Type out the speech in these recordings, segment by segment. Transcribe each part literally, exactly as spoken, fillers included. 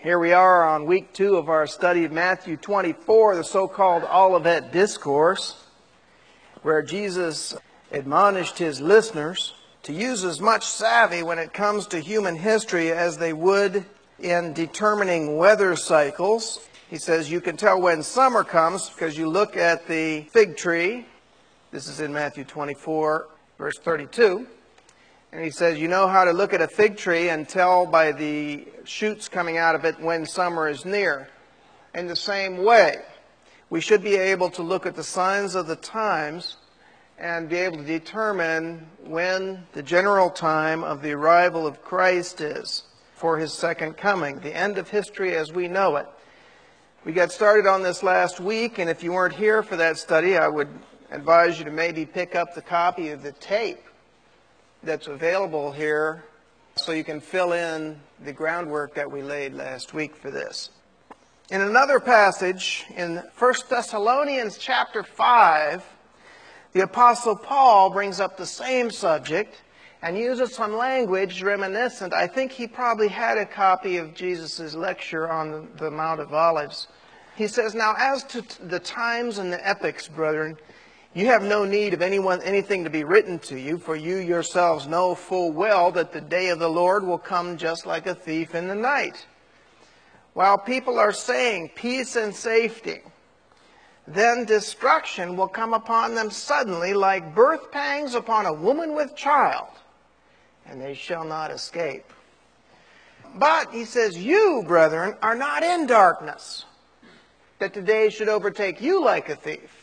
Here we are on week two of our study of Matthew twenty-four, the so-called Olivet Discourse, where Jesus admonished his listeners to use as much savvy when it comes to human history as they would in determining weather cycles. He says you can tell when summer comes because you look at the fig tree. This is in Matthew twenty-four, verse thirty-two. And he says, you know how to look at a fig tree and tell by the shoots coming out of it when summer is near. In the same way, we should be able to look at the signs of the times and be able to determine when the general time of the arrival of Christ is for his second coming, the end of history as we know it. We got started on this last week, and if you weren't here for that study, I would advise you to maybe pick up the copy of the tape that's available here so you can fill in the groundwork that we laid last week for this. In another passage, in First Thessalonians chapter five, the Apostle Paul brings up the same subject and uses some language reminiscent. I think he probably had a copy of Jesus' lecture on the Mount of Olives. He says, now as to the times and the epochs, brethren, you have no need of anyone, anything to be written to you, for you yourselves know full well that the day of the Lord will come just like a thief in the night. While people are saying peace and safety, then destruction will come upon them suddenly like birth pangs upon a woman with child, and they shall not escape. But, he says, you, brethren, are not in darkness, that the day should overtake you like a thief.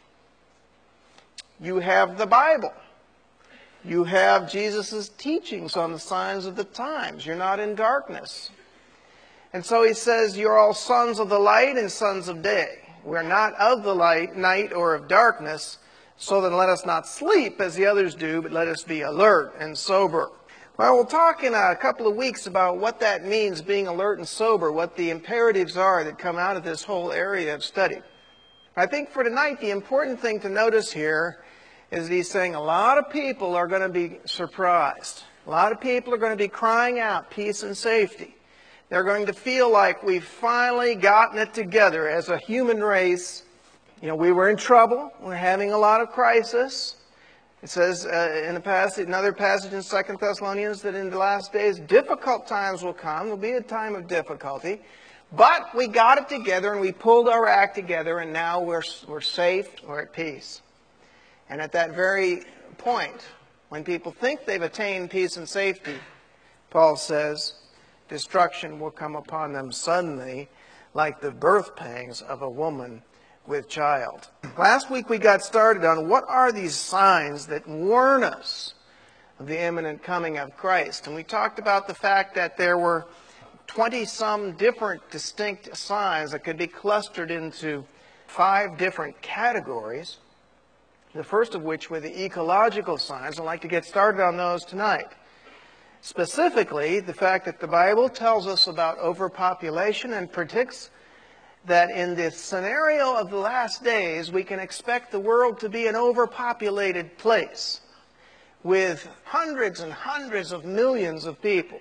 You have the Bible. You have Jesus' teachings on the signs of the times. You're not in darkness. And so he says, you're all sons of the light and sons of day. We're not of the light, night, or of darkness. So then let us not sleep as the others do, but let us be alert and sober. Well, we'll talk in a couple of weeks about what that means, being alert and sober, what the imperatives are that come out of this whole area of study. I think for tonight, the important thing to notice here is that he's saying a lot of people are going to be surprised. A lot of people are going to be crying out peace and safety. They're going to feel like we've finally gotten it together as a human race. You know, we were in trouble. We're having a lot of crisis. It says uh, in a passage, another passage in Second Thessalonians that in the last days difficult times will come. There'll be a time of difficulty. But we got it together and we pulled our act together, and now we're, we're safe, we're at peace. And at that very point, when people think they've attained peace and safety, Paul says, destruction will come upon them suddenly like the birth pangs of a woman with child. Last week we got started on what are these signs that warn us of the imminent coming of Christ. And we talked about the fact that there were twenty-some different distinct signs that could be clustered into five different categories. The first of which were the ecological signs. I'd like to get started on those tonight. Specifically, the fact that the Bible tells us about overpopulation and predicts that in this scenario of the last days, we can expect the world to be an overpopulated place with hundreds and hundreds of millions of people.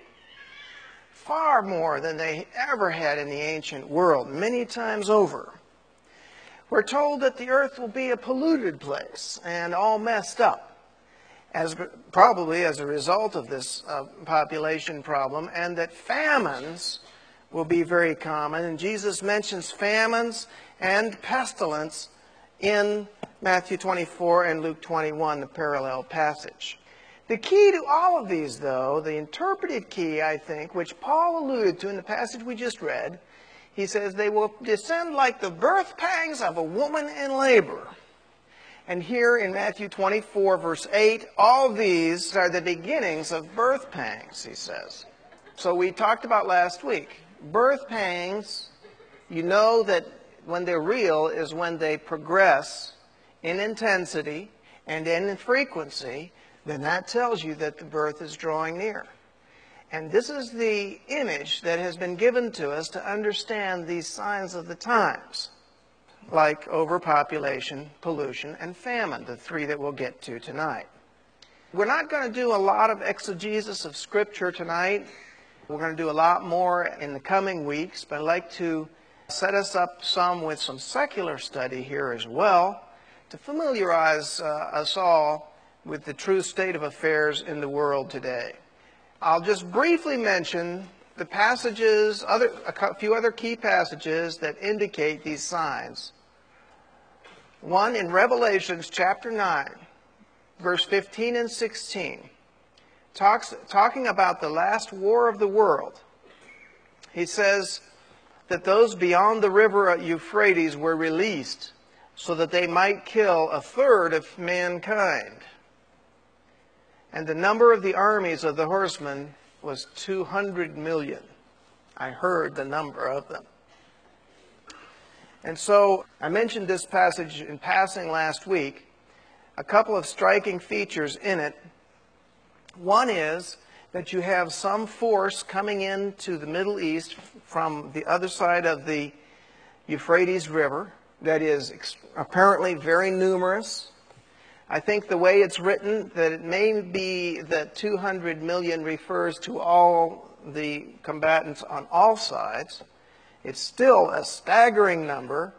Far more than they ever had in the ancient world, many times over. We're told that the earth will be a polluted place and all messed up, as probably as a result of this uh, population problem, and that famines will be very common. And Jesus mentions famines and pestilence in Matthew twenty-four and Luke twenty-one, the parallel passage. The key to all of these, though, the interpretive key, I think, which Paul alluded to in the passage we just read, he says, they will descend like the birth pangs of a woman in labor. And here in Matthew twenty-four, verse eight, all these are the beginnings of birth pangs, he says. So we talked about last week. Birth pangs, you know that when they're real is when they progress in intensity and in frequency, then that tells you that the birth is drawing near. And this is the image that has been given to us to understand these signs of the times, like overpopulation, pollution, and famine, the three that we'll get to tonight. We're not going to do a lot of exegesis of Scripture tonight. We're going to do a lot more in the coming weeks, but I'd like to set us up some with some secular study here as well to familiarize uh, us all with the true state of affairs in the world today. I'll just briefly mention the passages, other, a few other key passages that indicate these signs. One in Revelations chapter nine, verse fifteen and sixteen, talks, talking about the last war of the world. He says that those beyond the river Euphrates were released so that they might kill a third of mankind. And the number of the armies of the horsemen was two hundred million. I heard the number of them. And so I mentioned this passage in passing last week. A couple of striking features in it. One is that you have some force coming into the Middle East from the other side of the Euphrates River that is apparently very numerous. I think the way it's written, that it may be that two hundred million refers to all the combatants on all sides. It's still a staggering number.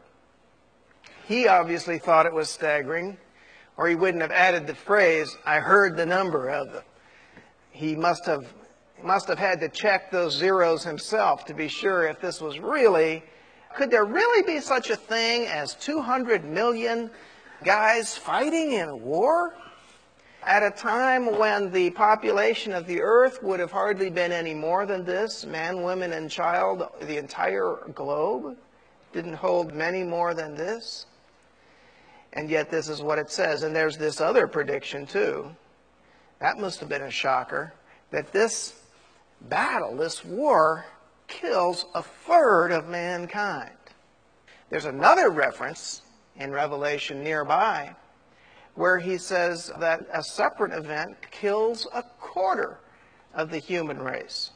He obviously thought it was staggering, or he wouldn't have added the phrase, I heard the number of them. He must have, must have had to check those zeros himself to be sure if this was really, could there really be such a thing as two hundred million guys fighting in a war? At a time when the population of the earth would have hardly been any more than this, man, women, and child, the entire globe didn't hold many more than this. And yet this is what it says. And there's this other prediction too. That must have been a shocker, that this battle, this war, kills a third of mankind. There's another reference in Revelation nearby where he says that a separate event kills a quarter of the human race.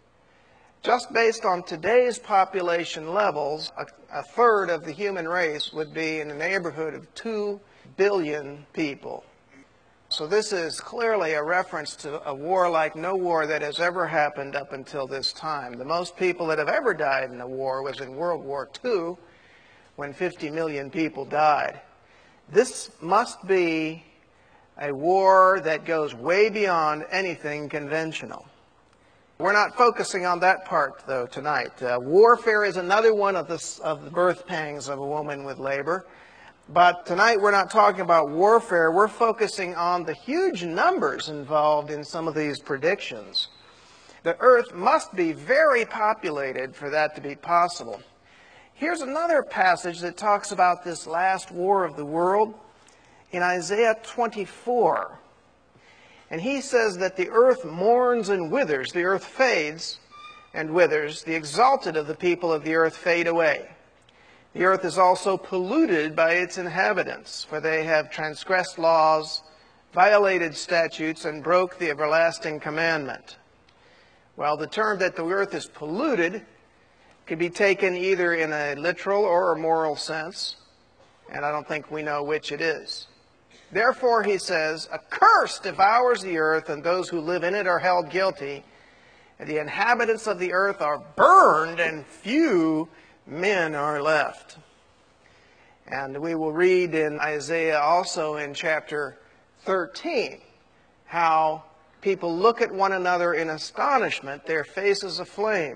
Just based on today's population levels, a, a third of the human race would be in the neighborhood of two billion people. So this is clearly a reference to a war like no war that has ever happened up until this time. The most people that have ever died in a war was in World War Two, when fifty million people died. This must be a war that goes way beyond anything conventional. We're not focusing on that part, though, tonight. Uh, warfare is another one of the, of the birth pangs of a woman with labor. But tonight we're not talking about warfare. We're focusing on the huge numbers involved in some of these predictions. The earth must be very populated for that to be possible. Here's another passage that talks about this last war of the world in Isaiah twenty-four. And he says that the earth mourns and withers, the earth fades and withers, the exalted of the people of the earth fade away. The earth is also polluted by its inhabitants, for they have transgressed laws, violated statutes, and broke the everlasting commandment. Well, the term that the earth is polluted could be taken either in a literal or a moral sense, and I don't think we know which it is. Therefore, he says, a curse devours the earth, and those who live in it are held guilty. And the inhabitants of the earth are burned, and few men are left. And we will read in Isaiah also in chapter thirteen how people look at one another in astonishment, their faces aflame,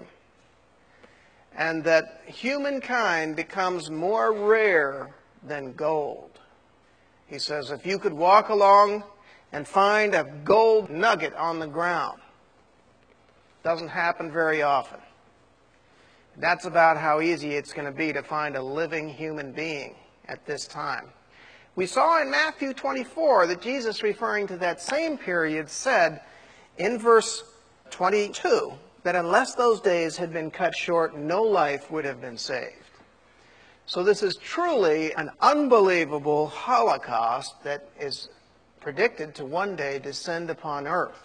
and that humankind becomes more rare than gold. He says, if you could walk along and find a gold nugget on the ground, doesn't happen very often. That's about how easy it's going to be to find a living human being at this time. We saw in Matthew twenty-four that Jesus, referring to that same period, said in verse twenty-two that unless those days had been cut short, no life would have been saved. So this is truly an unbelievable holocaust that is predicted to one day descend upon earth.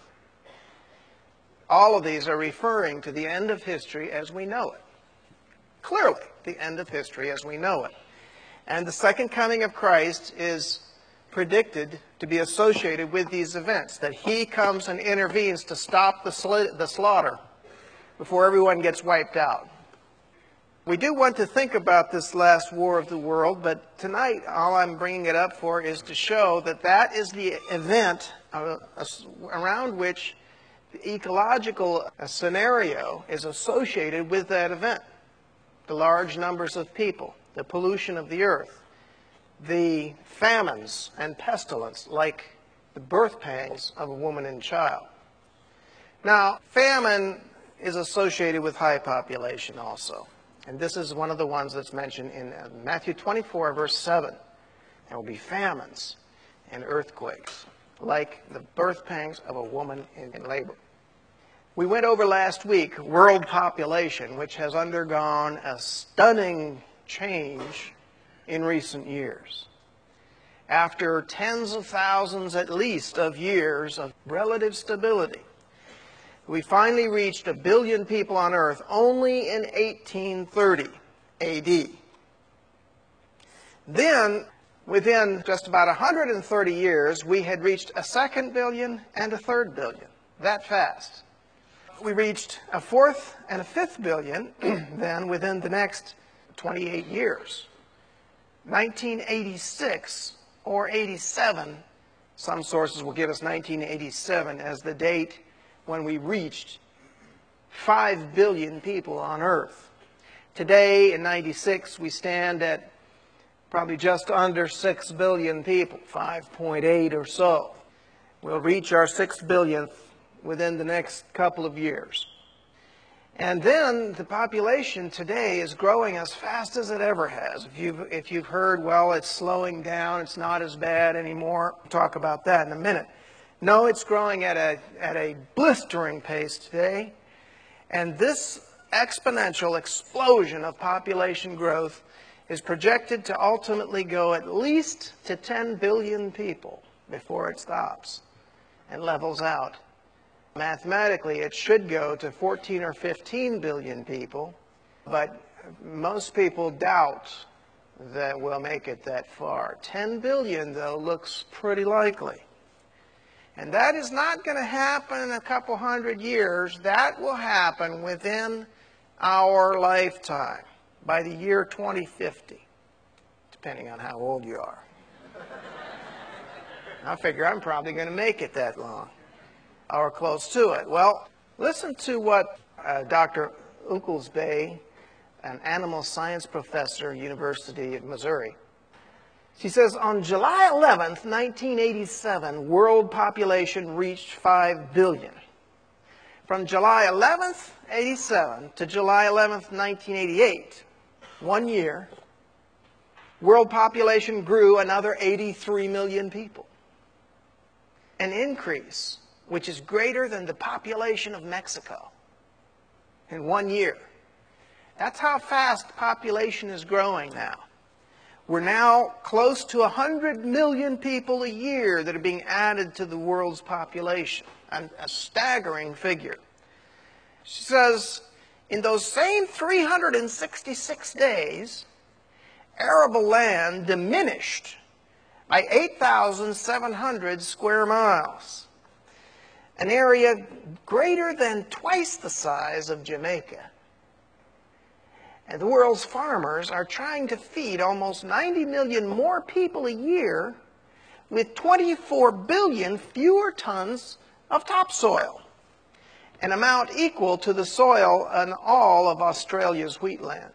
All of these are referring to the end of history as we know it. Clearly, the end of history as we know it. And the second coming of Christ is predicted to be associated with these events, that he comes and intervenes to stop the, sl- the slaughter before everyone gets wiped out. We do want to think about this last war of the world, but tonight all I'm bringing it up for is to show that that is the event uh, around which the ecological scenario is associated with that event. The large numbers of people, the pollution of the earth, the famines and pestilence like the birth pangs of a woman and child. Now, famine is associated with high population also. And this is one of the ones that's mentioned in Matthew twenty-four, verse seven. There will be famines and earthquakes, like the birth pangs of a woman in labor. We went over last week world population, which has undergone a stunning change in recent years. After tens of thousands at least of years of relative stability, we finally reached a billion people on Earth only in eighteen thirty A D. Then, within just about one hundred thirty years, we had reached a second billion and a third billion. That fast. We reached a fourth and a fifth billion then within the next twenty-eight years. nineteen eighty-six or eighty-seven, some sources will give us nineteen eighty-seven as the date when we reached five billion people on Earth. Today, in ninety-six, we stand at probably just under six billion people, five point eight or so. We'll reach our six billionth within the next couple of years. And then the population today is growing as fast as it ever has. If you've, if you've heard, well, it's slowing down, it's not as bad anymore, we'll talk about that in a minute. No, it's growing at a, at a blistering pace today. And this exponential explosion of population growth is projected to ultimately go at least to ten billion people before it stops and levels out. Mathematically, it should go to fourteen or fifteen billion people, but most people doubt that we'll make it that far. ten billion, though, looks pretty likely. And that is not going to happen in a couple hundred years. That will happen within our lifetime, by the year twenty fifty, depending on how old you are. I figure I'm probably going to make it that long, or close to it. Well, listen to what uh, Doctor Oglesby, an animal science professor, University of Missouri. She says, on July eleventh, nineteen eighty-seven, world population reached five billion. From July eleventh, eighty-seven to July eleventh, nineteen eighty-eight, one year, world population grew another eighty-three million people. An increase which is greater than the population of Mexico in one year. That's how fast population is growing now. We're now close to one hundred million people a year that are being added to the world's population, a, a staggering figure. She says, in those same three hundred sixty-six days, arable land diminished by eight thousand seven hundred square miles, an area greater than twice the size of Jamaica. And the world's farmers are trying to feed almost ninety million more people a year with twenty-four billion fewer tons of topsoil, an amount equal to the soil on all of Australia's wheatland.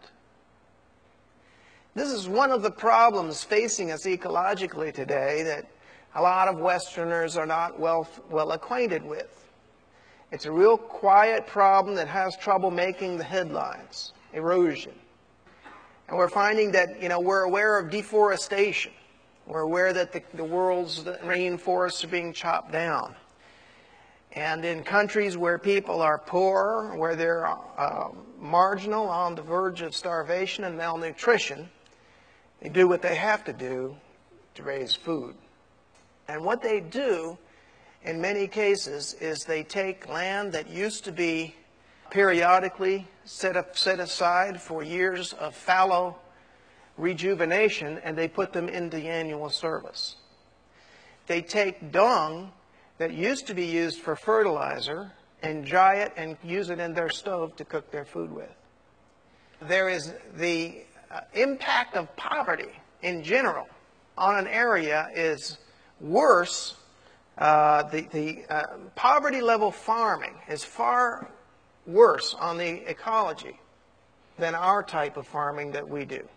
This is one of the problems facing us ecologically today that a lot of Westerners are not well, well acquainted with. It's a real quiet problem that has trouble making the headlines. Erosion. And we're finding that, you know, we're aware of deforestation. We're aware that the, the world's rainforests are being chopped down. And in countries where people are poor, where they're uh, marginal, on the verge of starvation and malnutrition, they do what they have to do to raise food. And what they do, in many cases, is they take land that used to be periodically set, up, set aside for years of fallow rejuvenation, and they put them into annual service. They take dung that used to be used for fertilizer and dry it and use it in their stove to cook their food with. There is the uh, impact of poverty in general on an area is worse. Uh, the the uh, poverty level farming is far worse on the ecology than our type of farming that we do.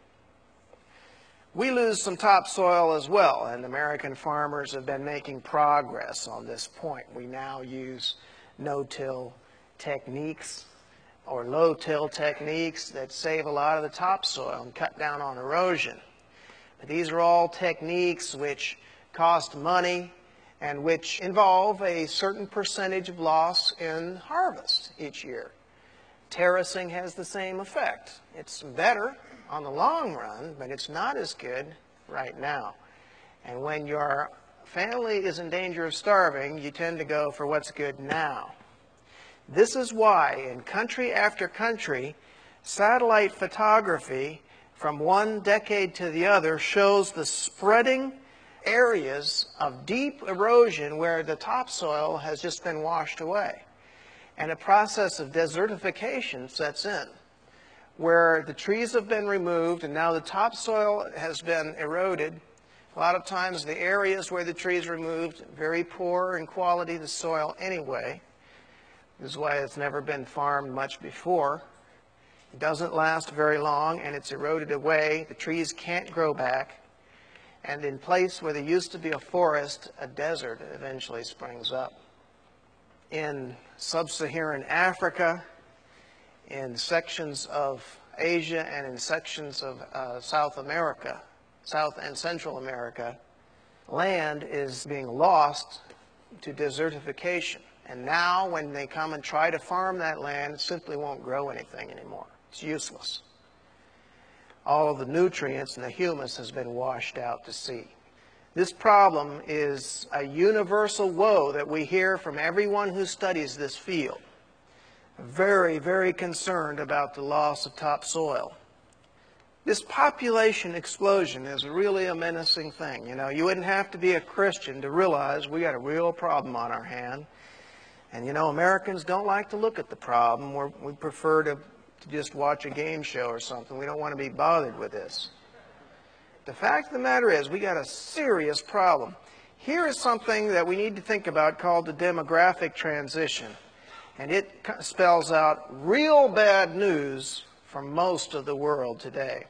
We lose some topsoil as well, and American farmers have been making progress on this point. We now use no-till techniques or low-till techniques that save a lot of the topsoil and cut down on erosion. But these are all techniques which cost money and which involve a certain percentage of loss in harvest each year. Terracing has the same effect. It's better on the long run, but it's not as good right now. And when your family is in danger of starving, you tend to go for what's good now. This is why in country after country, satellite photography from one decade to the other shows the spreading areas of deep erosion where the topsoil has just been washed away. And a process of desertification sets in, where the trees have been removed and now the topsoil has been eroded. A lot of times the areas where the trees are removed, very poor in quality the soil anyway. This is why it's never been farmed much before. It doesn't last very long and it's eroded away. The trees can't grow back. And in place where there used to be a forest, a desert eventually springs up. In sub-Saharan Africa, in sections of Asia, and in sections of uh, South America, South and Central America, land is being lost to desertification. And now when they come and try to farm that land, it simply won't grow anything anymore. It's useless. All of the nutrients and the humus has been washed out to sea. This problem is a universal woe that we hear from everyone who studies this field. Very, very concerned about the loss of topsoil. This population explosion is really a menacing thing. You know, you wouldn't have to be a Christian to realize we got a real problem on our hand. And you know, Americans don't like to look at the problem. We're, we prefer to, to just watch a game show or something. We don't want to be bothered with this. The fact of the matter is, we got a serious problem. Here is something that we need to think about called the demographic transition. And it spells out real bad news for most of the world today.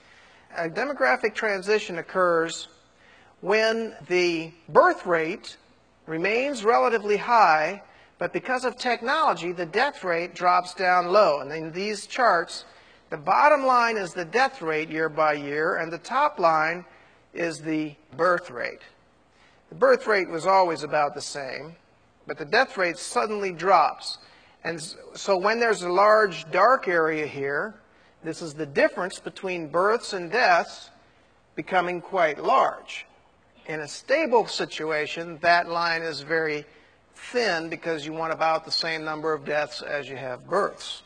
A demographic transition occurs when the birth rate remains relatively high, but because of technology, the death rate drops down low. And in these charts, the bottom line is the death rate year by year, and the top line is the birth rate. The birth rate was always about the same, but the death rate suddenly drops. And so when there's a large dark area here, this is the difference between births and deaths becoming quite large. In a stable situation, that line is very thin because you want about the same number of deaths as you have births.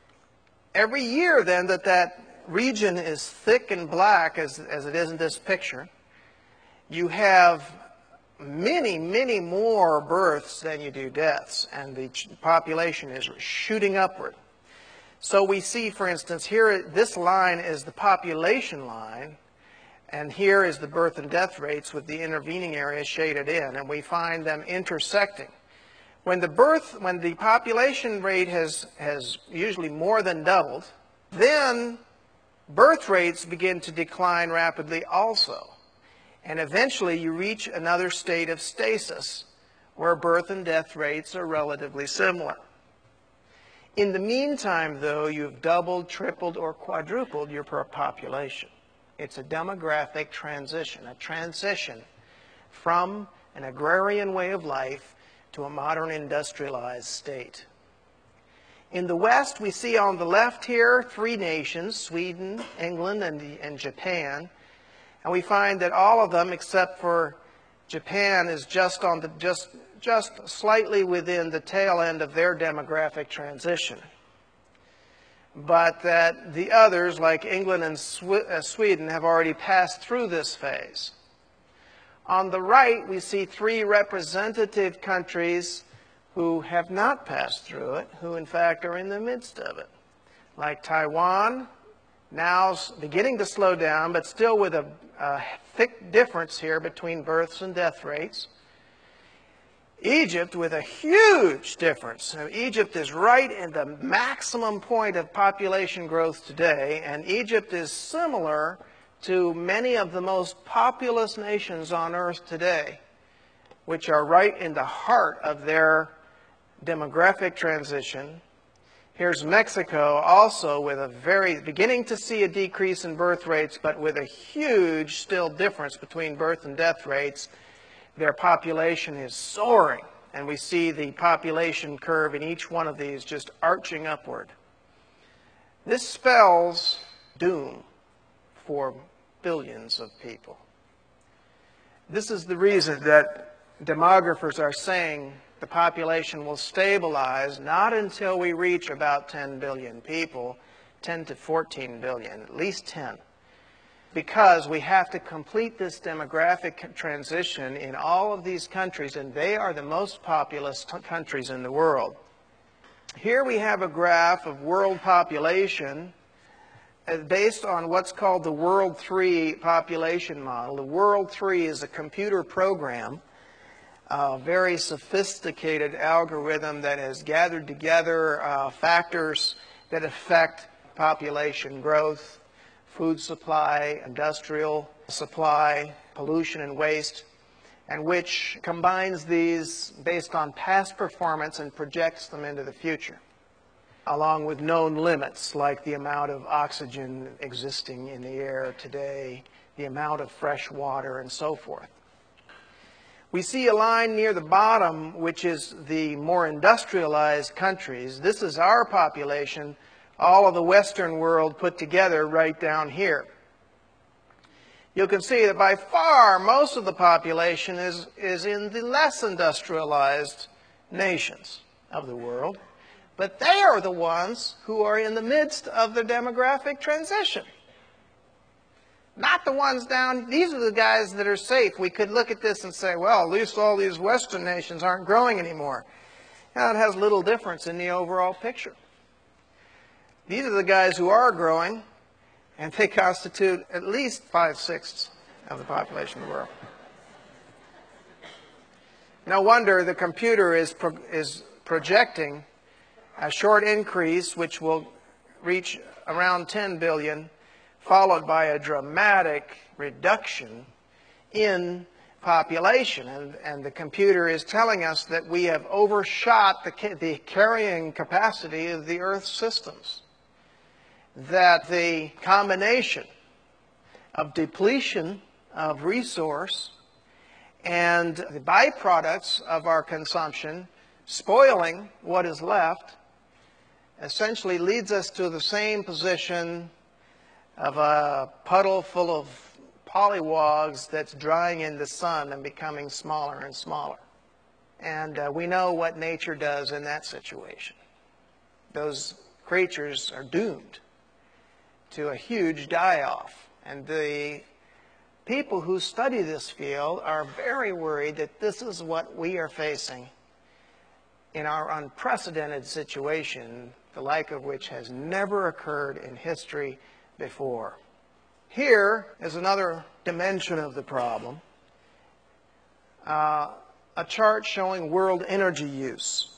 Every year, then, that that region is thick and black, as, as it is in this picture, you have many, many more births than you do deaths, and the population is shooting upward. So we see, for instance, here, this line is the population line, and here is the birth and death rates with the intervening area shaded in, and we find them intersecting. When the birth, when the population rate has, has usually more than doubled, then birth rates begin to decline rapidly also. And eventually you reach another state of stasis where birth and death rates are relatively similar. In the meantime, though, you've doubled, tripled, or quadrupled your population. It's a demographic transition, a transition from an agrarian way of life to a modern industrialized state. In the West, we see on the left here three nations, Sweden, England, and, and Japan. And we find that all of them, except for Japan, is just, on the, just, just slightly within the tail end of their demographic transition. But that the others, like England and Sw- uh, Sweden, have already passed through this phase. On the right, we see three representative countries who have not passed through it, who in fact are in the midst of it. Like Taiwan, now beginning to slow down, but still with a, a thick difference here between births and death rates. Egypt with a huge difference. Now, Egypt is right at the maximum point of population growth today, and Egypt is similar to many of the most populous nations on earth today, which are right in the heart of their demographic transition. Here's Mexico, also with a very, beginning to see a decrease in birth rates, but with a huge still difference between birth and death rates. Their population is soaring, and we see the population curve in each one of these just arching upward. This spells doom for billions of people. This is the reason that demographers are saying the population will stabilize not until we reach about ten billion people, ten to fourteen billion, at least ten. Because we have to complete this demographic transition in all of these countries, and they are the most populous countries in the world. Here we have a graph of world population based on what's called the World three population model. The World three is a computer program, a very sophisticated algorithm that has gathered together uh, factors that affect population growth, food supply, industrial supply, pollution and waste, and which combines these based on past performance and projects them into the future, along with known limits like the amount of oxygen existing in the air today, the amount of fresh water, and so forth. We see a line near the bottom, which is the more industrialized countries. This is our population, all of the Western world put together right down here. You can see that by far most of the population is, is in the less industrialized nations of the world, but they are the ones who are in the midst of the demographic transition. Not the ones down, these are the guys that are safe. We could look at this and say, well, at least all these Western nations aren't growing anymore. Now, it has little difference in the overall picture. These are the guys who are growing, and they constitute at least five-sixths of the population of the world. No wonder the computer is, pro is projecting a short increase, which will reach around ten billion, followed by a dramatic reduction in population. And, and the computer is telling us that we have overshot the, ca the carrying capacity of the Earth's systems. That the combination of depletion of resource and the byproducts of our consumption spoiling what is left essentially leads us to the same position of a puddle full of polywogs that's drying in the sun and becoming smaller and smaller. And uh, we know what nature does in that situation. Those creatures are doomed to a huge die-off. And the people who study this field are very worried that this is what we are facing in our unprecedented situation, the like of which has never occurred in history before. Here is another dimension of the problem, uh, a chart showing world energy use.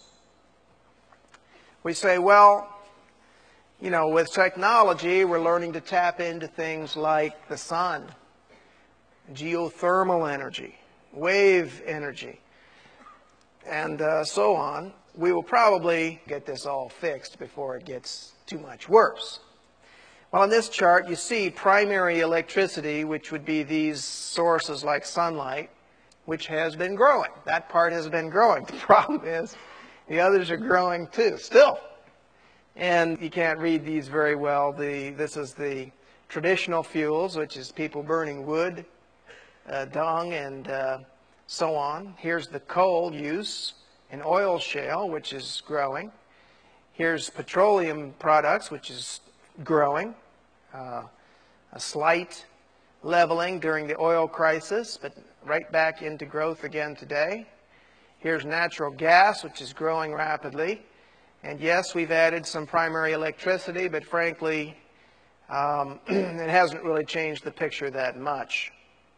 We say, well, you know, with technology, we're learning to tap into things like the sun, geothermal energy, wave energy, and uh, so on. We will probably get this all fixed before it gets too much worse. Well, on this chart, you see primary electricity, which would be these sources like sunlight, which has been growing. That part has been growing. The problem is the others are growing too, still. And you can't read these very well. The, this is the traditional fuels, which is people burning wood, uh, dung, and uh, so on. Here's the coal use in oil shale, which is growing. Here's petroleum products, which is growing. Uh, a slight leveling during the oil crisis, but right back into growth again today. Here's natural gas, which is growing rapidly. And yes, we've added some primary electricity, but frankly, um, it hasn't really changed the picture that much.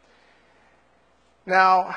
Now,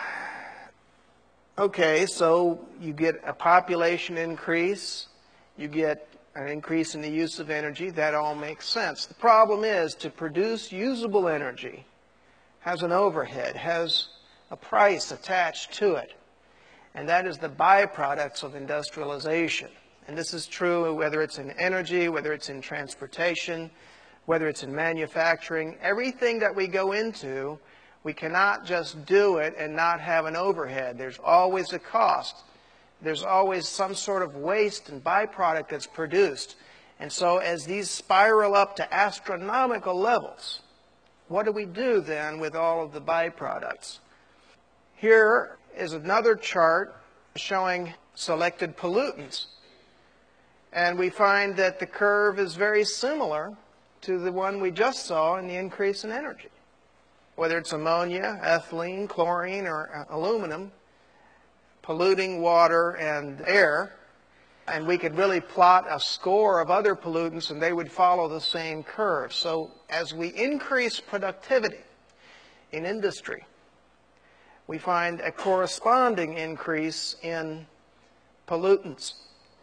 okay, so you get a population increase, you get an increase in the use of energy, that all makes sense. The problem is, to produce usable energy has an overhead, has a price attached to it. And that is the byproducts of industrialization. And this is true whether it's in energy, whether it's in transportation, whether it's in manufacturing. Everything that we go into, we cannot just do it and not have an overhead. There's always a cost. There's always some sort of waste and byproduct that's produced. And so as these spiral up to astronomical levels, what do we do then with all of the byproducts? Here is another chart showing selected pollutants. And we find that the curve is very similar to the one we just saw in the increase in energy. Whether it's ammonia, ethylene, chlorine, or aluminum, polluting water and air. And we could really plot a score of other pollutants and they would follow the same curve. So as we increase productivity in industry, we find a corresponding increase in pollutants.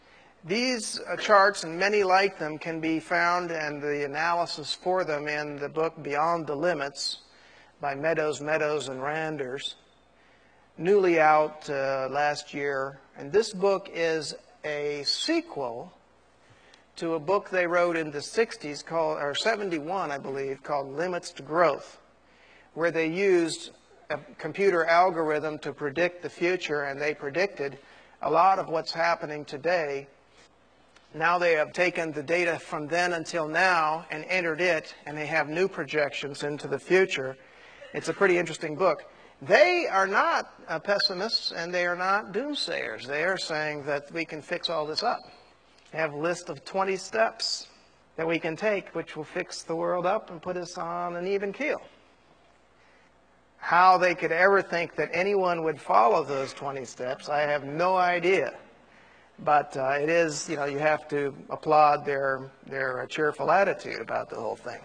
These uh, charts and many like them can be found, and the analysis for them, in the book Beyond the Limits by Meadows, Meadows, and Randers, newly out uh, last year. And this book is a sequel to a book they wrote in the sixties, called, or seventy-one, I believe, called Limits to Growth, where they used a computer algorithm to predict the future, and they predicted a lot of what's happening today. Now they have taken the data from then until now and entered it, and they have new projections into the future. It's a pretty interesting book. They are not uh, pessimists, and they are not doomsayers. They are saying that we can fix all this up. They have a list of twenty steps that we can take, which will fix the world up and put us on an even keel. How they could ever think that anyone would follow those twenty steps, I have no idea. But uh, it is, you know, you have to applaud their, their cheerful attitude about the whole thing.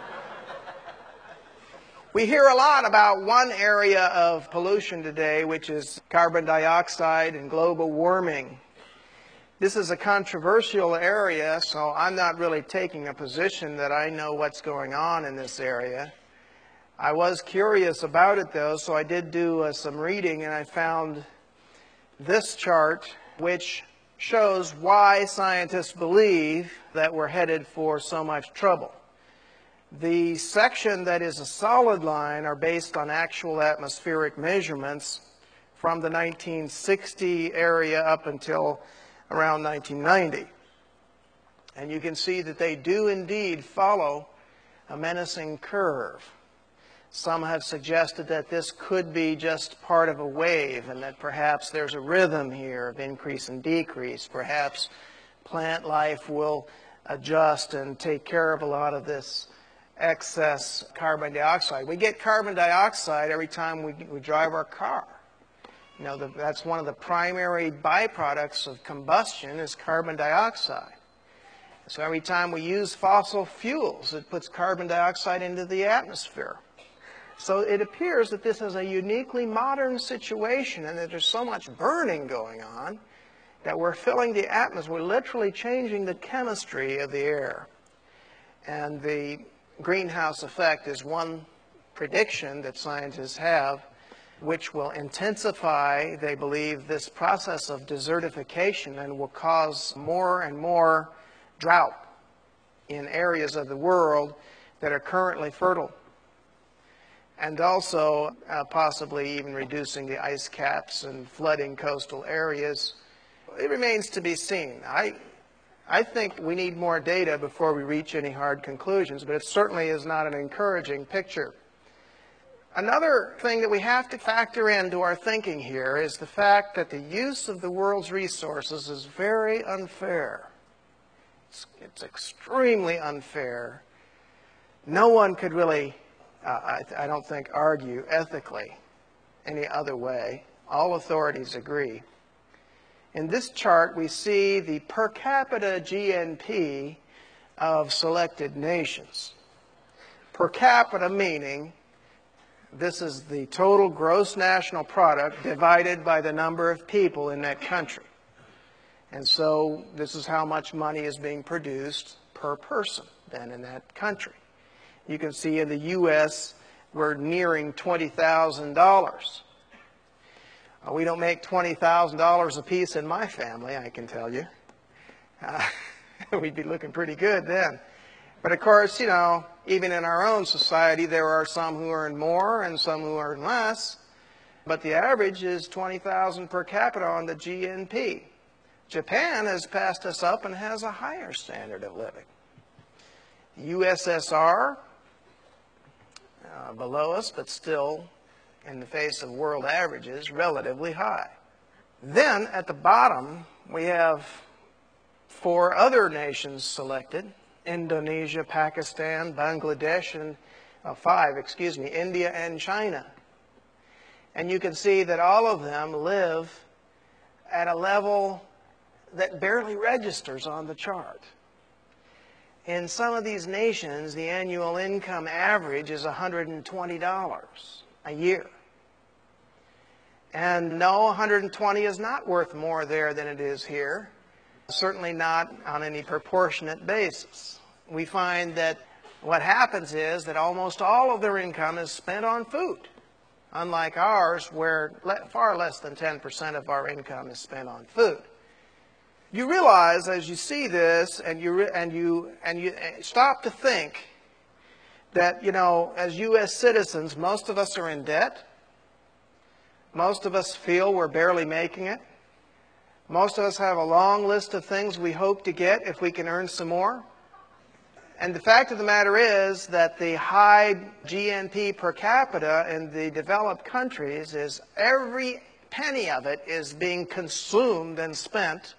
We hear a lot about one area of pollution today, which is carbon dioxide and global warming. This is a controversial area, so I'm not really taking a position that I know what's going on in this area. I was curious about it, though, so I did do uh, some reading, and I found this chart, which shows why scientists believe that we're headed for so much trouble. The section that is a solid line are based on actual atmospheric measurements from the nineteen sixty area up until around nineteen ninety. And you can see that they do indeed follow a menacing curve. Some have suggested that this could be just part of a wave, and that perhaps there's a rhythm here of increase and decrease. Perhaps plant life will adjust and take care of a lot of this excess carbon dioxide. We get carbon dioxide every time we, we drive our car. You know, the, that's one of the primary byproducts of combustion is carbon dioxide. So every time we use fossil fuels, it puts carbon dioxide into the atmosphere. So it appears that this is a uniquely modern situation, and that there's so much burning going on that we're filling the atmosphere. We're literally changing the chemistry of the air. And the greenhouse effect is one prediction that scientists have, which will intensify, they believe, this process of desertification, and will cause more and more drought in areas of the world that are currently fertile. And also uh, possibly even reducing the ice caps and flooding coastal areas. It remains to be seen. I, I think we need more data before we reach any hard conclusions, but it certainly is not an encouraging picture. Another thing that we have to factor into our thinking here is the fact that the use of the world's resources is very unfair. It's, it's extremely unfair. No one could really, uh, I, I don't think, argue ethically any other way. All authorities agree. In this chart, we see the per capita G N P of selected nations. Per capita meaning this is the total gross national product divided by the number of people in that country. And so this is how much money is being produced per person then in that country. You can see in the U S we're nearing twenty thousand dollars. Uh, we don't make twenty thousand dollars apiece in my family, I can tell you. Uh, we'd be looking pretty good then. But of course, you know, even in our own society, there are some who earn more and some who earn less. But the average is twenty thousand per capita on the G N P. Japan has passed us up and has a higher standard of living. U S S R, uh, below us, but still, in the face of world averages, relatively high. Then, at the bottom, we have four other nations selected: Indonesia, Pakistan, Bangladesh, and uh, five, excuse me, India and China. And you can see that all of them live at a level that barely registers on the chart. In some of these nations, the annual income average is one hundred twenty dollars a year. And no, one hundred twenty is not worth more there than it is here. Certainly not on any proportionate basis. We find that what happens is that almost all of their income is spent on food, unlike ours, where far less than ten percent of our income is spent on food. You realize as you see this and you, and you, and you stop to think that, you know, as U S citizens, most of us are in debt. Most of us feel we're barely making it. Most of us have a long list of things we hope to get if we can earn some more. And the fact of the matter is that the high G N P per capita in the developed countries is every penny of it is being consumed and spent,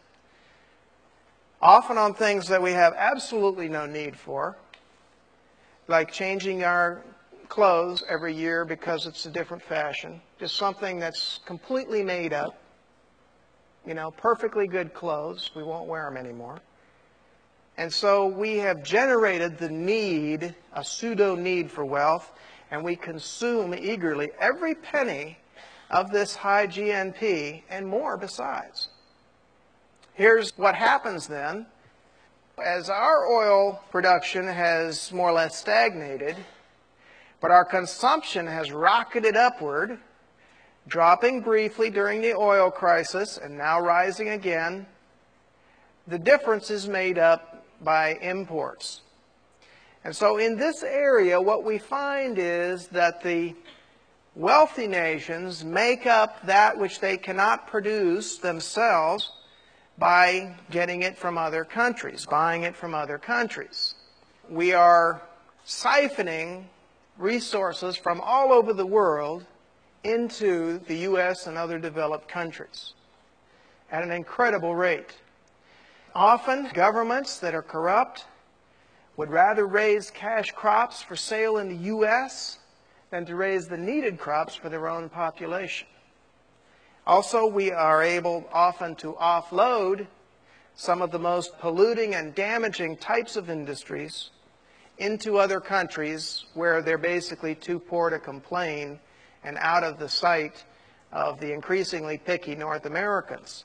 often on things that we have absolutely no need for, like changing our clothes every year because it's a different fashion, just something that's completely made up. You know, perfectly good clothes, we won't wear them anymore. And so we have generated the need, a pseudo need for wealth, and we consume eagerly every penny of this high G N P and more besides. Here's what happens then. As our oil production has more or less stagnated, but our consumption has rocketed upward, dropping briefly during the oil crisis and now rising again, the difference is made up by imports. And so in this area, what we find is that the wealthy nations make up that which they cannot produce themselves by getting it from other countries, buying it from other countries. We are siphoning resources from all over the world into the U S and other developed countries at an incredible rate. Often, governments that are corrupt would rather raise cash crops for sale in the U S than to raise the needed crops for their own population. Also, we are able often to offload some of the most polluting and damaging types of industries into other countries where they're basically too poor to complain and out of the sight of the increasingly picky North Americans.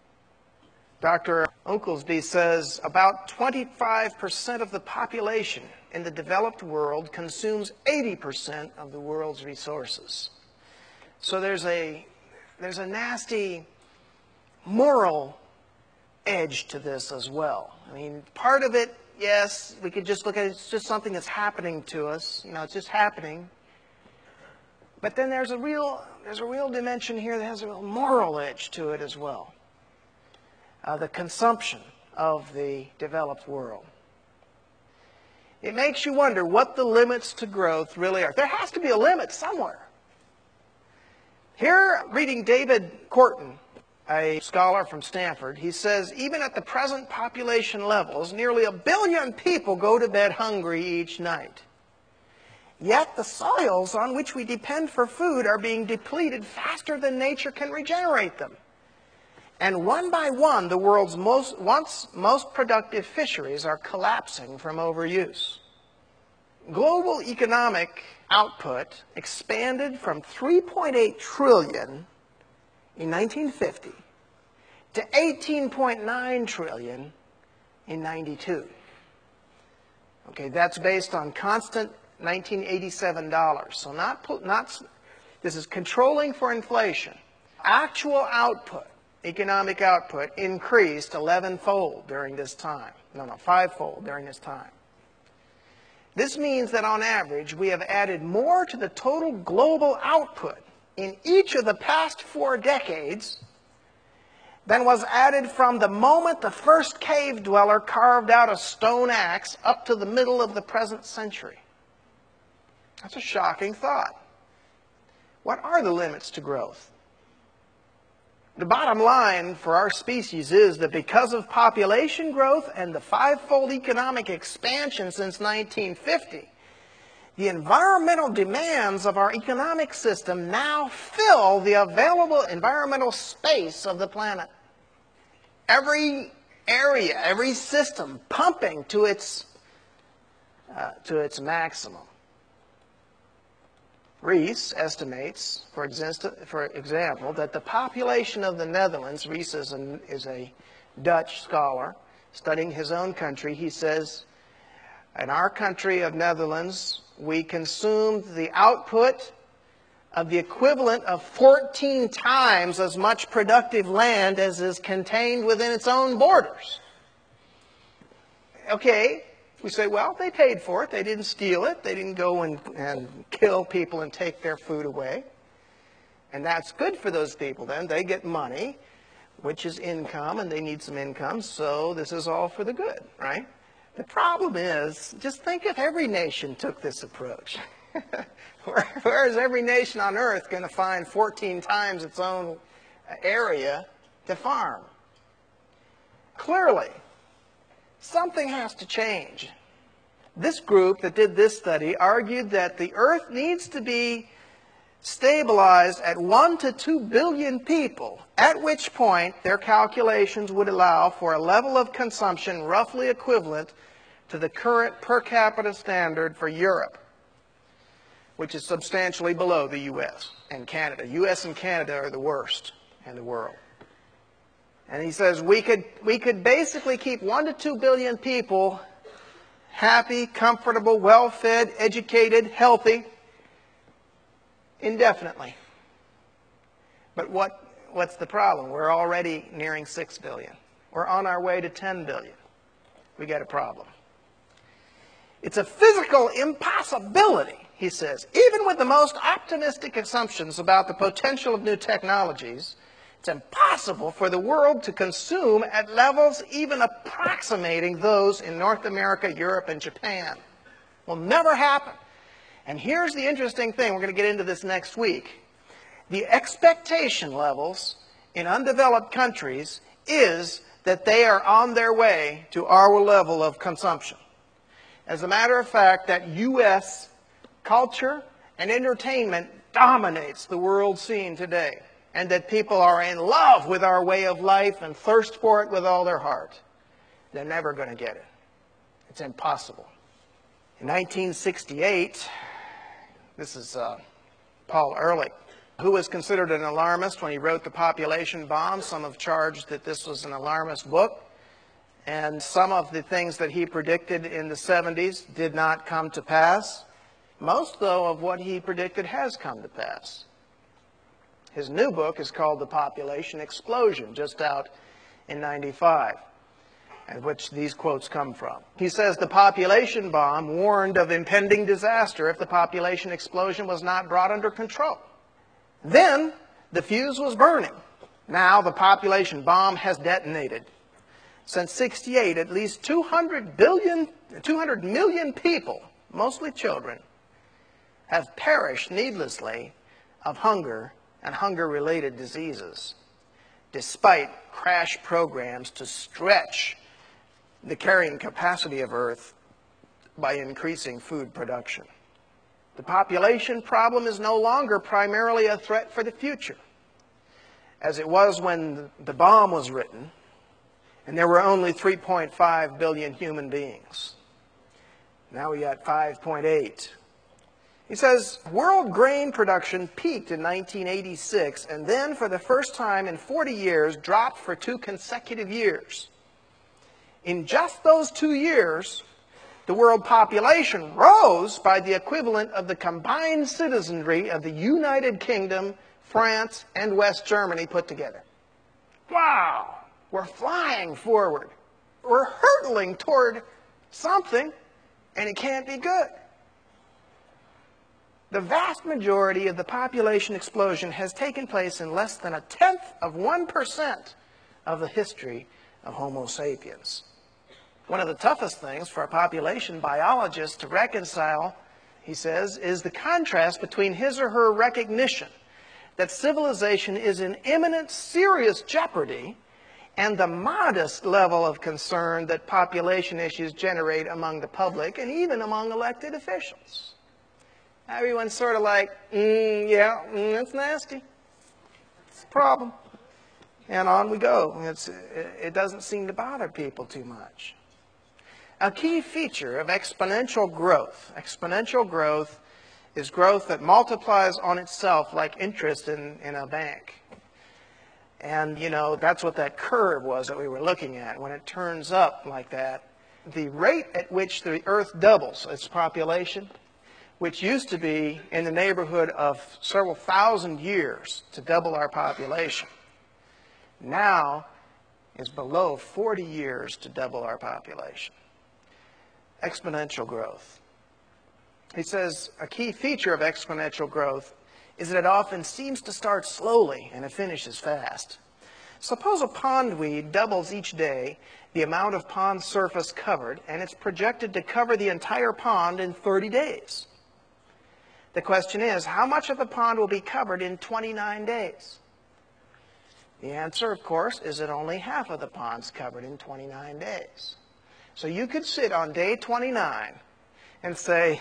Doctor Oglesby says about twenty-five percent of the population in the developed world consumes eighty percent of the world's resources. So there's a, there's a nasty moral edge to this as well. I mean, part of it, yes, we could just look at it, it's just something that's happening to us. You know, it's just happening. But then there's a real, there's a real dimension here that has a real moral edge to it as well. Uh, the consumption of the developed world. It makes you wonder what the limits to growth really are. There has to be a limit somewhere. Here, reading David Korten, a scholar from Stanford, he says, even at the present population levels, nearly a billion people go to bed hungry each night. Yet the soils on which we depend for food are being depleted faster than nature can regenerate them. And one by one, the world's most, once most productive fisheries are collapsing from overuse. Global economic output expanded from three point eight trillion in nineteen fifty to eighteen point nine trillion in ninety-two. Okay, that's based on constant nineteen eighty-seven dollars. So not, not, this is controlling for inflation. Actual output, economic output, increased eleven-fold during this time. No, no, five-fold during this time. This means that on average, we have added more to the total global output in each of the past four decades than was added from the moment the first cave dweller carved out a stone axe up to the middle of the present century. That's a shocking thought. What are the limits to growth? The bottom line for our species is that because of population growth and the five-fold economic expansion since nineteen fifty, the environmental demands of our economic system now fill the available environmental space of the planet. Every area, every system pumping to its, uh, to its maximum. Rees estimates, for, exist, for example, that the population of the Netherlands, Rees is, an, is a Dutch scholar studying his own country, he says, in our country of Netherlands, we consumed the output of the equivalent of fourteen times as much productive land as is contained within its own borders. Okay. We say, well, they paid for it. They didn't steal it. They didn't go and, and kill people and take their food away. And that's good for those people then. They get money, which is income, and they need some income, so this is all for the good, right? The problem is, just think if every nation took this approach. where, where is every nation on earth going to find fourteen times its own area to farm? Clearly, something has to change. This group that did this study argued that the earth needs to be stabilized at one to two billion people, at which point their calculations would allow for a level of consumption roughly equivalent to the current per capita standard for Europe, which is substantially below the U S and Canada. U S and Canada are the worst in the world. And he says we could, we could basically keep one to two billion people happy, comfortable, well-fed, educated, healthy, indefinitely. But what, what's the problem? We're already nearing six billion. We're on our way to ten billion. We got a problem. It's a physical impossibility, he says. Even with the most optimistic assumptions about the potential of new technologies, it's impossible for the world to consume at levels even approximating those in North America, Europe, and Japan. Will never happen. And here's the interesting thing. We're going to get into this next week. The expectation levels in undeveloped countries is that they are on their way to our level of consumption. As a matter of fact, that U S culture and entertainment dominates the world scene today. And that people are in love with our way of life and thirst for it with all their heart. They're never going to get it. It's impossible. In nineteen sixty-eight, this is uh, Paul Ehrlich, who was considered an alarmist when he wrote The Population Bomb. Some have charged that this was an alarmist book. And some of the things that he predicted in the seventies did not come to pass. Most, though, of what he predicted has come to pass. His new book is called The Population Explosion, just out in ninety-five, and which these quotes come from. He says the population bomb warned of impending disaster if the population explosion was not brought under control. Then the fuse was burning. Now the population bomb has detonated. Since sixty-eight, at least two hundred billion, two hundred million people, mostly children, have perished needlessly of hunger and hunger-related diseases, despite crash programs to stretch the carrying capacity of Earth by increasing food production. The population problem is no longer primarily a threat for the future, as it was when the bomb was written, and there were only three point five billion human beings. Now we got five point eight. He says, world grain production peaked in nineteen eighty-six, and then for the first time in forty years, dropped for two consecutive years. In just those two years, the world population rose by the equivalent of the combined citizenry of the United Kingdom, France, and West Germany put together. Wow! We're flying forward. We're hurtling toward something, and it can't be good. The vast majority of the population explosion has taken place in less than a tenth of one percent of the history of Homo sapiens. One of the toughest things for a population biologist to reconcile, he says, is the contrast between his or her recognition that civilization is in imminent, serious jeopardy and the modest level of concern that population issues generate among the public and even among elected officials. Everyone's sort of like, mm, yeah, mm, that's nasty. It's a problem. And on we go. It's, it doesn't seem to bother people too much. A key feature of exponential growth, exponential growth is growth that multiplies on itself like interest in, in a bank. And, you know, that's what that curve was that we were looking at. When it turns up like that, the rate at which the Earth doubles its population, which used to be in the neighborhood of several thousand years to double our population, now is below forty years to double our population. Exponential growth. He says a key feature of exponential growth is that it often seems to start slowly and it finishes fast. Suppose a pondweed doubles each day the amount of pond surface covered, and it's projected to cover the entire pond in thirty days. The question is, how much of the pond will be covered in twenty-nine days? The answer, of course, is that only half of the pond's covered in twenty-nine days. So you could sit on day twenty-nine and say,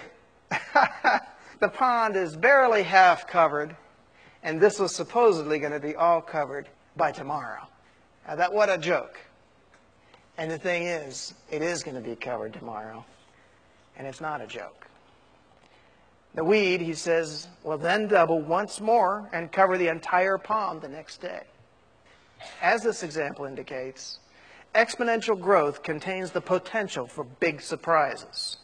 the pond is barely half covered, and this was supposedly going to be all covered by tomorrow. Now that, what a joke. And the thing is, it is going to be covered tomorrow, and it's not a joke. The weed, he says, will then double once more and cover the entire pond the next day. As this example indicates, exponential growth contains the potential for big surprises.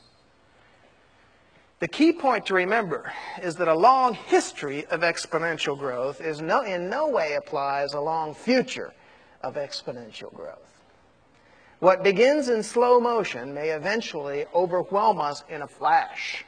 The key point to remember is that a long history of exponential growth is no, in no way applies a long future of exponential growth. What begins in slow motion may eventually overwhelm us in a flash.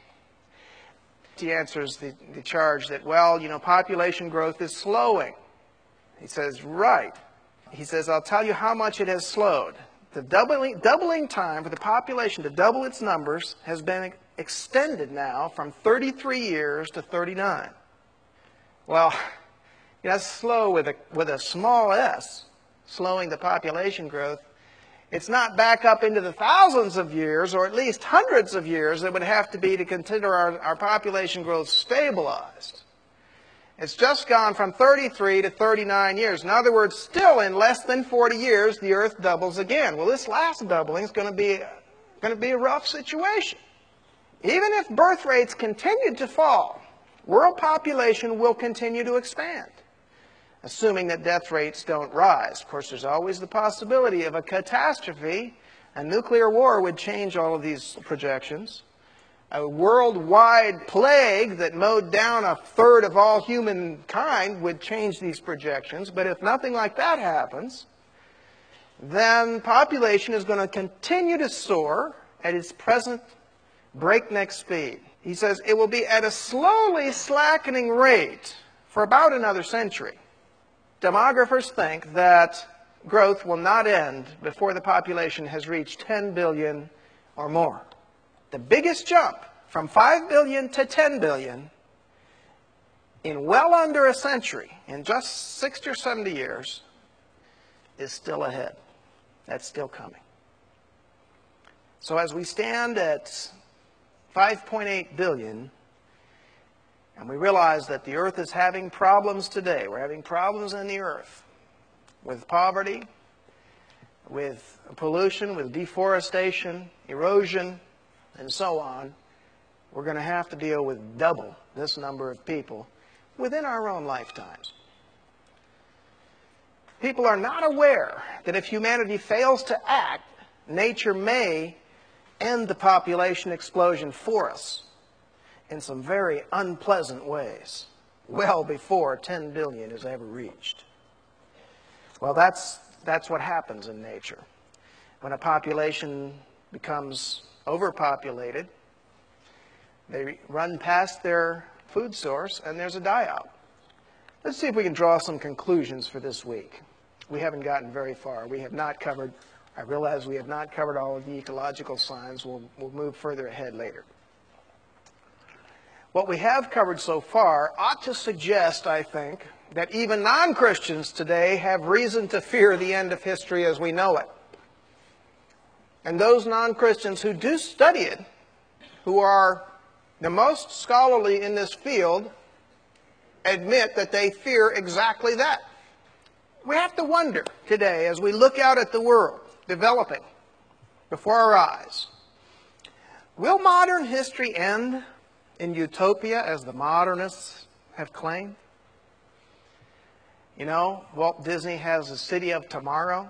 He answers the, the charge that, well, you know, population growth is slowing. He says, right. He says, I'll tell you how much it has slowed. The doubling, doubling time for the population to double its numbers has been extended now from thirty-three years to thirty-nine. Well, you know, that's slow with a, with a small s, slowing the population growth. It's not back up into the thousands of years, or at least hundreds of years, that would have to be to consider our, our population growth stabilized. It's just gone from thirty-three to thirty-nine years. In other words, still in less than forty years, the Earth doubles again. Well, this last doubling is going to be, going to be a rough situation. Even if birth rates continue to fall, world population will continue to expand, assuming that death rates don't rise. Of course, there's always the possibility of a catastrophe. A nuclear war would change all of these projections. A worldwide plague that mowed down a third of all humankind would change these projections. But if nothing like that happens, then population is going to continue to soar at its present breakneck speed. He says it will be at a slowly slackening rate for about another century. Demographers think that growth will not end before the population has reached ten billion or more. The biggest jump from five billion to ten billion in well under a century, in just sixty or seventy years, is still ahead. That's still coming. So as we stand at five point eight billion, And we realize that the earth is having problems today. We're having problems in the earth with poverty, with pollution, with deforestation, erosion, and so on. We're going to have to deal with double this number of people within our own lifetimes. People are not aware that if humanity fails to act, nature may end the population explosion for us in some very unpleasant ways, well before ten billion is ever reached. Well, that's, that's what happens in nature. When a population becomes overpopulated, they run past their food source and there's a die-out. Let's see if we can draw some conclusions for this week. We haven't gotten very far. We have not covered, I realize we have not covered all of the ecological signs. We'll, we'll move further ahead later. What we have covered so far ought to suggest, I think, that even non-Christians today have reason to fear the end of history as we know it. And those non-Christians who do study it, who are the most scholarly in this field, admit that they fear exactly that. We have to wonder today, as we look out at the world developing before our eyes, will modern history end in utopia as the modernists have claimed? You know, Walt Disney has a city of tomorrow.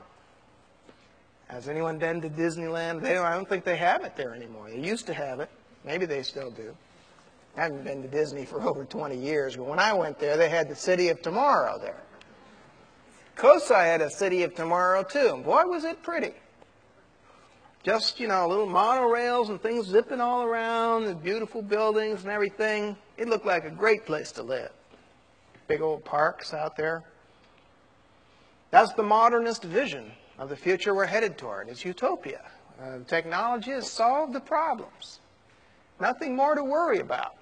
Has anyone been to Disneyland? They don't, I don't think they have it there anymore. They used to have it. Maybe they still do. I haven't been to Disney for over twenty years, but when I went there, they had the city of tomorrow there. Kosai had a city of tomorrow too, and boy, was it pretty. Just, you know, little monorails and things zipping all around, and beautiful buildings and everything. It looked like a great place to live. Big old parks out there. That's the modernist vision of the future we're headed toward. It's utopia. Uh, technology has solved the problems. Nothing more to worry about.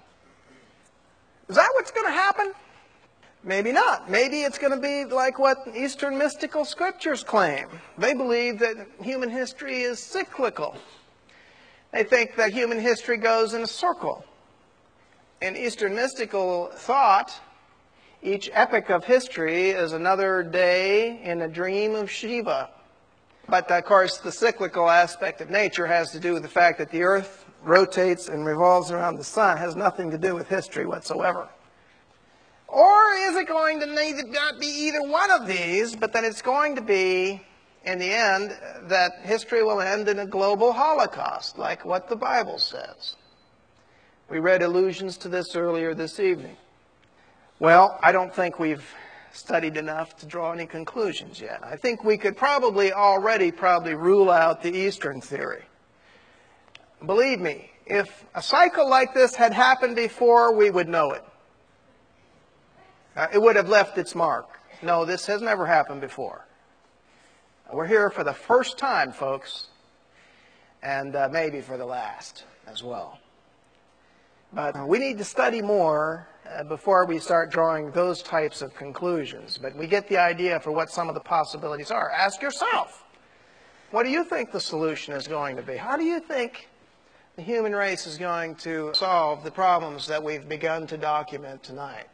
Is that what's going to happen? Maybe not. Maybe it's going to be like what Eastern mystical scriptures claim. They believe that human history is cyclical. They think that human history goes in a circle. In Eastern mystical thought, each epoch of history is another day in a dream of Shiva. But, of course, the cyclical aspect of nature has to do with the fact that the earth rotates and revolves around the sun. It has nothing to do with history whatsoever. Or is it going to not be either one of these, but that it's going to be, in the end, that history will end in a global holocaust, like what the Bible says? We read allusions to this earlier this evening. Well, I don't think we've studied enough to draw any conclusions yet. I think we could probably already probably rule out the Eastern theory. Believe me, if a cycle like this had happened before, we would know it. Uh, it would have left its mark. No, this has never happened before. We're here for the first time, folks, and uh, maybe for the last as well. But we need to study more uh, before we start drawing those types of conclusions. But we get the idea for what some of the possibilities are. Ask yourself, what do you think the solution is going to be? How do you think the human race is going to solve the problems that we've begun to document tonight?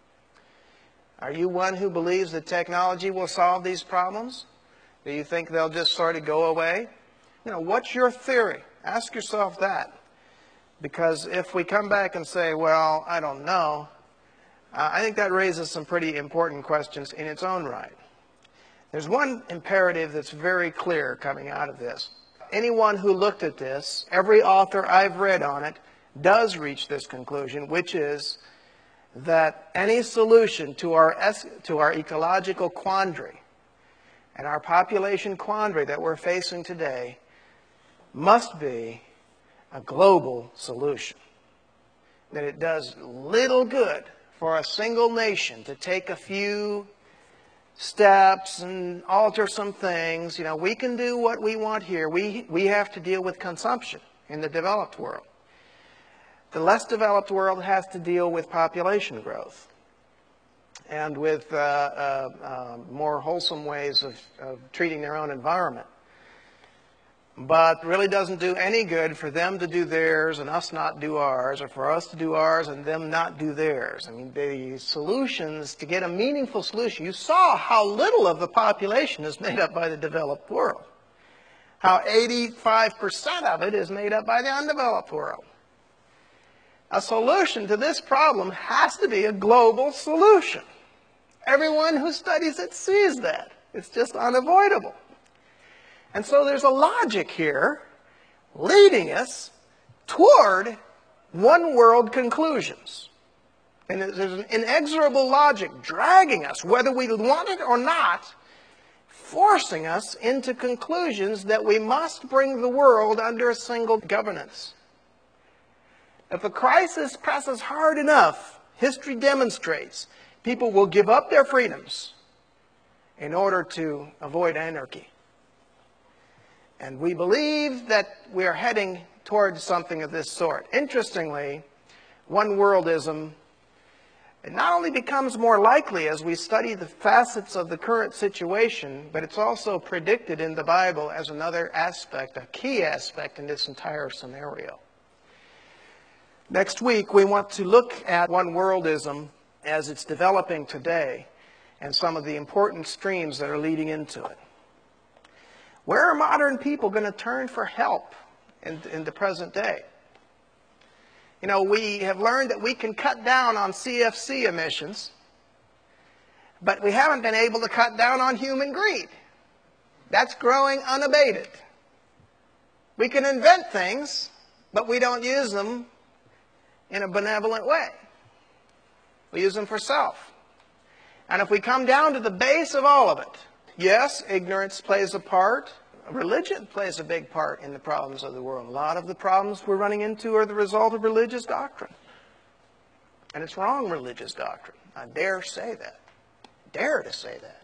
Are you one who believes that technology will solve these problems? Do you think they'll just sort of go away? You know, what's your theory? Ask yourself that. Because if we come back and say, well, I don't know, uh, I think that raises some pretty important questions in its own right. There's one imperative that's very clear coming out of this. Anyone who looked at this, every author I've read on it, does reach this conclusion, which is that any solution to our, to our ecological quandary and our population quandary that we're facing today must be a global solution. That it does little good for a single nation to take a few steps and alter some things. You know, we can do what we want here. We, we have to deal with consumption in the developed world. The less developed world has to deal with population growth and with uh, uh, uh, more wholesome ways of, of treating their own environment. but really doesn't do any good for them to do theirs and us not do ours, or for us to do ours and them not do theirs. I mean, the solutions, to get a meaningful solution, you saw how little of the population is made up by the developed world. How eighty-five percent of it is made up by the undeveloped world. A solution to this problem has to be a global solution. Everyone who studies it sees that. It's just unavoidable. And so there's a logic here leading us toward one world conclusions. And there's an inexorable logic dragging us, whether we want it or not, forcing us into conclusions that we must bring the world under a single governance. If a crisis presses hard enough, history demonstrates people will give up their freedoms in order to avoid anarchy. And we believe that we are heading towards something of this sort. Interestingly, one-worldism, it not only becomes more likely as we study the facets of the current situation, but it's also predicted in the Bible as another aspect, a key aspect in this entire scenario. Next week, we want to look at one-worldism as it's developing today and some of the important streams that are leading into it. Where are modern people going to turn for help in, in the present day? You know, we have learned that we can cut down on C F C emissions, but we haven't been able to cut down on human greed. That's growing unabated. We can invent things, but we don't use them in a benevolent way. We use them for self. And if we come down to the base of all of it, yes, ignorance plays a part. Religion plays a big part in the problems of the world. A lot of the problems we're running into are the result of religious doctrine. And it's wrong religious doctrine. I dare say that. Dare to say that.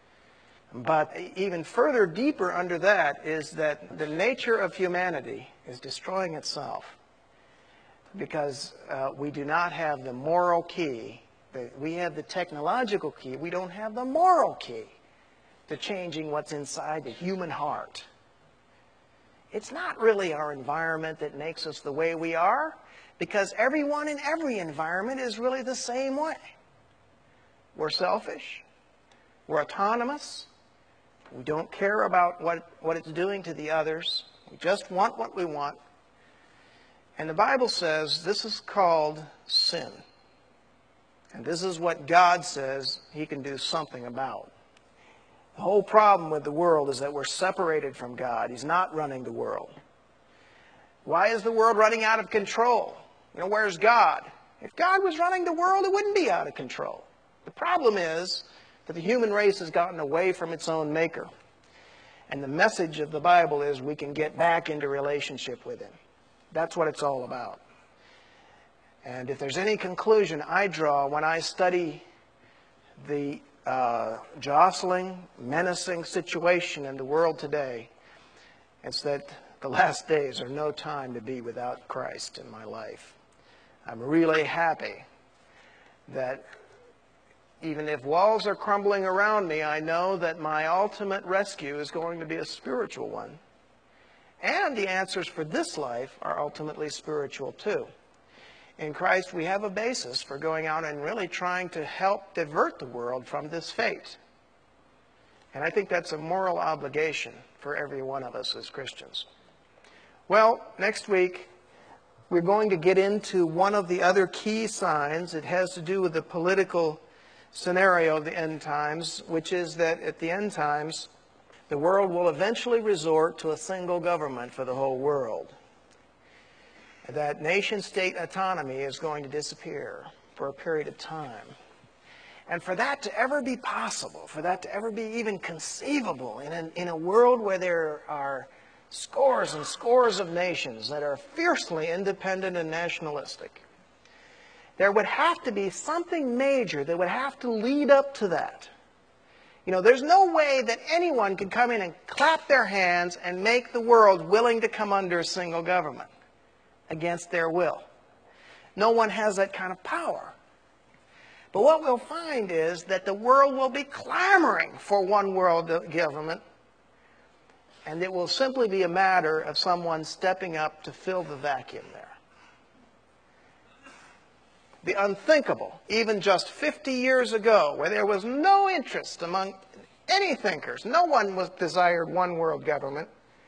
But even further, deeper under that is that the nature of humanity is destroying itself because uh, we do not have the moral key. We have the technological key. We don't have the moral key to changing what's inside the human heart. It's not really our environment that makes us the way we are, because everyone in every environment is really the same way. We're selfish. We're autonomous. We don't care about what, what it's doing to the others. We just want what we want. And the Bible says this is called sin. And this is what God says He can do something about. The whole problem with the world is that we're separated from God. He's not running the world. Why is the world running out of control? You know, where's God? If God was running the world, it wouldn't be out of control. The problem is that the human race has gotten away from its own maker. And the message of the Bible is we can get back into relationship with Him. That's what it's all about. And if there's any conclusion I draw when I study the uh, jostling, menacing situation in the world today, it's that the last days are no time to be without Christ in my life. I'm really happy that even if walls are crumbling around me, I know that my ultimate rescue is going to be a spiritual one. And the answers for this life are ultimately spiritual too. In Christ, we have a basis for going out and really trying to help divert the world from this fate. And I think that's a moral obligation for every one of us as Christians. Well, next week, we're going to get into one of the other key signs. It has to do with the political scenario of the end times, which is that at the end times, the world will eventually resort to a single government for the whole world. That nation-state autonomy is going to disappear for a period of time. And for that to ever be possible, for that to ever be even conceivable in a, in a world where there are scores and scores of nations that are fiercely independent and nationalistic, there would have to be something major that would have to lead up to that. You know, there's no way that anyone could come in and clap their hands and make the world willing to come under a single government against their will. No one has that kind of power. But what we'll find is that the world will be clamoring for one world government And it will simply be a matter of someone stepping up to fill the vacuum there. The unthinkable, even just fifty years ago, where there was no interest among any thinkers, no one was desired one world government,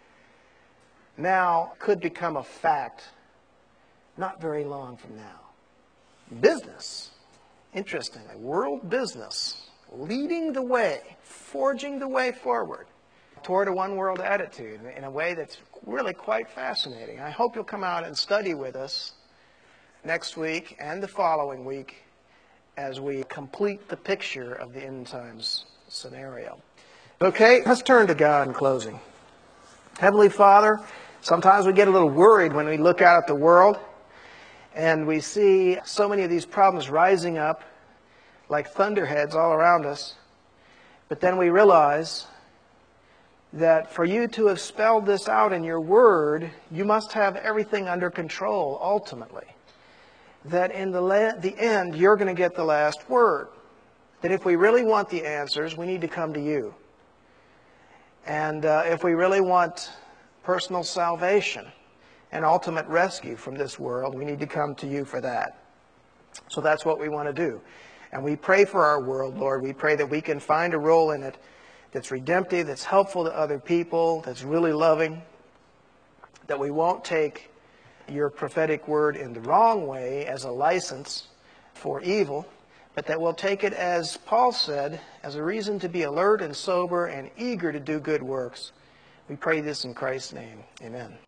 now could become a fact not very long from now. Business, interestingly, world business, leading the way, forging the way forward toward a one-world attitude in a way that's really quite fascinating. I hope you'll come out and study with us next week and the following week as we complete the picture of the end times scenario. Okay, let's turn to God in closing. Heavenly Father, sometimes we get a little worried when we look out at the world and we see so many of these problems rising up like thunderheads all around us. But then we realize that for you to have spelled this out in your word, you must have everything under control ultimately. That in the, la- the end, you're going to get the last word. That if we really want the answers, we need to come to you. And uh, if we really want personal salvation and ultimate rescue from this world, we need to come to you for that. So that's what we want to do. And we pray for our world, Lord. We pray that we can find a role in it that's redemptive, that's helpful to other people, that's really loving, that we won't take your prophetic word in the wrong way as a license for evil, but that we'll take it, as Paul said, as a reason to be alert and sober and eager to do good works. We pray this in Christ's name. Amen.